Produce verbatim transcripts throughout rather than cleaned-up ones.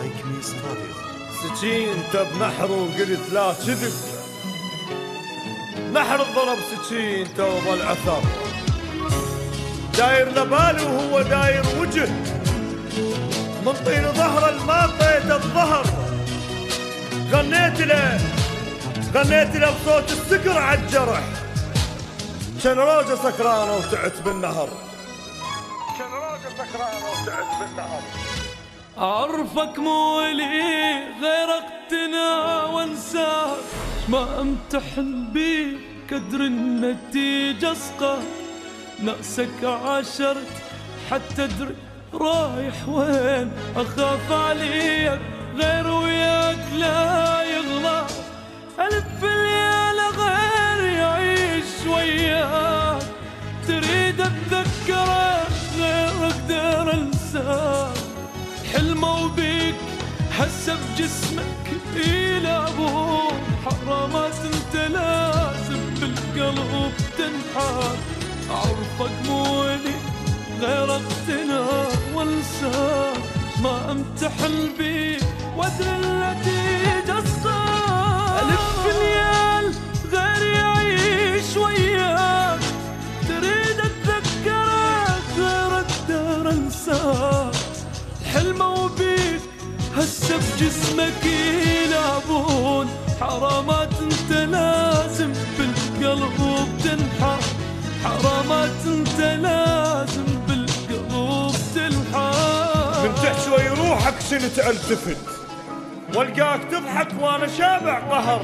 لايك مي ستوديو. سكينته بنحر وقلت لا كذب، نحر ضرب سكينته وظل عثر، داير لبالي وهو داير وجه، من طين ظهره ما طيت الظهر، غنيت له غنيت له بصوت السكر عالجرح، كان روجه سكرانه وتعت بالنهر، كان روجه سكرانه وتعت بالنهر. أعرفك مو لي غير اقتنا وانساك، ما امتحن بيك قدر النتيجة اسقط، ناسك عاشرت حتى ادري رايح وين، اخاف عليك غير وياك لا يغلط، الف ليالة غير يعيش وياك، تريد اتذكرك غير اقدر انساك، حلمه بيك هسه بجسمك يلعبون، حرامات انت لازم بالقلب تنحر، اعرفك مو لي غير اقتنا وانساك، ما امتحن بيك وادري النتيجة اسقط، الف ليال غير يعيش وياك، تريد اتذكرك غير اقدر انساك، حلمه بيك هسه بجسمك يلعبون، حرامات انت لازم بالقلب تنحر، حرامات انت لازم بالقلب تنحر. من تحت شوي روحك شنت التفت، والقاك تضحك وانا شابع قهر،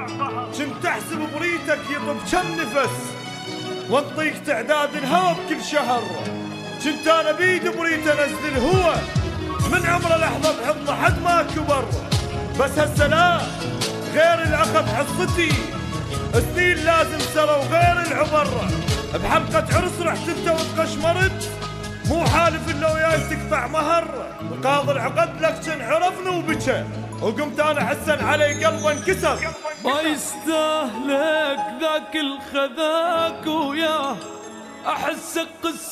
كنت احسب بريتك يطب كم نفس، وانطيك تعداد الهوى بكل شهر، كنت انا بيد بريت انزل الهوى، من عمره لحظة بحضنه حد ما كبر، بس هسه لا غير العقد حصتي، سنين لازم سرى وغير العمر، بحلقة عرس رحت انت وتقشمرت، مو حالف الا وياي تقطع مهر، وقاضي العقد لك كان عرفني وبكى، وقمت انا حسن علي قلبه انكسر، ما يستاهلك ذاك الخذاك وياه، احسك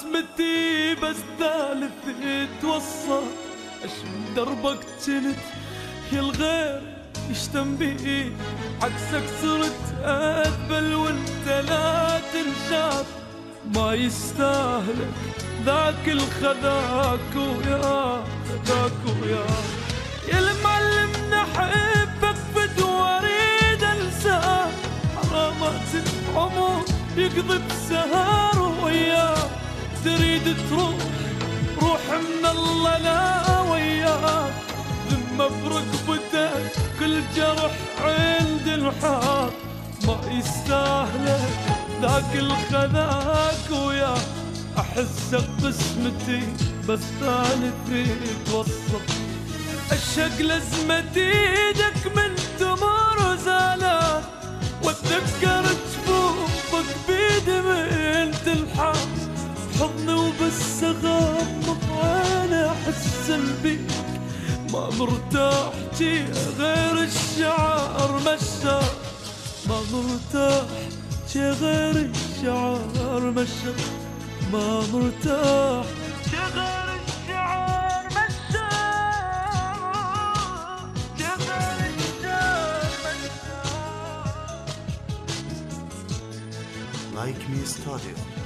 قسمتي بس ثالث يتوصل، اشم دربك جنت يا الغير يشتم بي، عكسك صرت اذبل وانت لا تنشاف، ما يستاهلك ذاك الخذاك وياه، خذاك وياه يا المعلم احبك بدو اريد انساك، حرامات العمر يقضي بسهر وياك، تريد تروح روح من الله لا وياك، ذمة برقبتك كل جرح عند الحار، ما يستاهلك ذاك الخذاك وياه، احسك قسمتي بس ثالث يتوصل، الشق لزمة ايدك من تمر زالات، واتذكر جفوفك بدمع تلحق، حضني وبالسغاب وانا احس بيك، ما مرتاح جي غير الشعار مشى، ما مرتاح جي غير الشعار مشى، ما مرتاح جي غير الشعار مشى، جي غير الشعار مشى. لايك مي ستوديو.